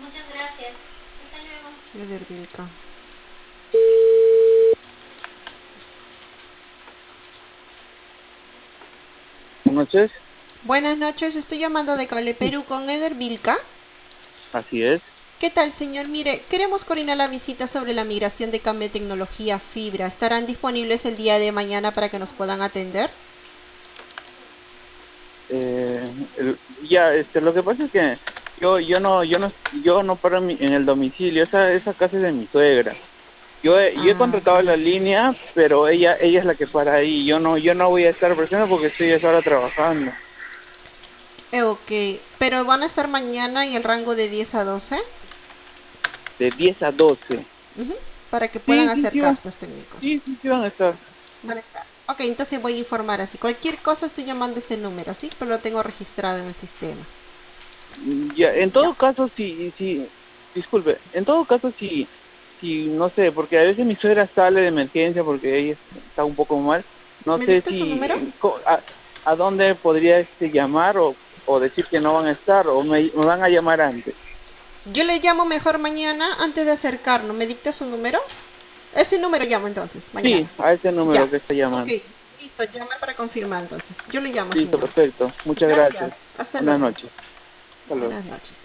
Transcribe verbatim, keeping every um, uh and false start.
Muchas gracias. Hasta luego. Eder Vilca. Buenas noches, Buenas noches, estoy llamando de Cable Perú con Eder Vilca. así es. ¿Qué tal, señor? Mire, queremos coordinar la visita sobre la migración de cambio de tecnología fibra. ¿Estarán disponibles el día de mañana para que nos puedan atender? Eh, el- ya, este, lo que pasa es que yo, yo no, yo no, yo no paro en, mi- en el domicilio. Esa, esa casa es de mi suegra. Yo he, yo he Ah, contratado la línea, pero ella, ella es la que para ahí. Yo no, yo no voy a estar presente porque estoy ahora trabajando eh, ok. ¿Pero van a estar mañana en el rango de diez a doce? de diez a doce. Ujú, para que puedan Sí, sí, sí, van, acercarse los técnicos. sí, sí, sí van a estar. Van a estar. Ok, entonces voy a informar así. Cualquier cosa estoy llamando a ese número, ¿sí? Pero lo tengo registrado en el sistema. Mm, Ya, en Ya. todo caso, sí, sí, disculpe, en todo caso, sí, sí, no sé, porque a veces mi suegra sale de emergencia porque ella está un poco mal. No ¿Me sé dicta su número? si, co- a, a dónde podría este llamar o, o decir que no van a estar o me, me van a llamar antes. Yo le llamo mejor mañana antes de acercarnos. ¿Me dicta su número? Ese número llamo entonces, mañana. Sí, a ese Ya. número que está Ok, llamando. listo, llama para confirmar entonces. Yo le llamo, Listo, señor. perfecto. Muchas gracias. Gracias. Hasta Buenas luego. noches. Hasta luego. Buenas noches.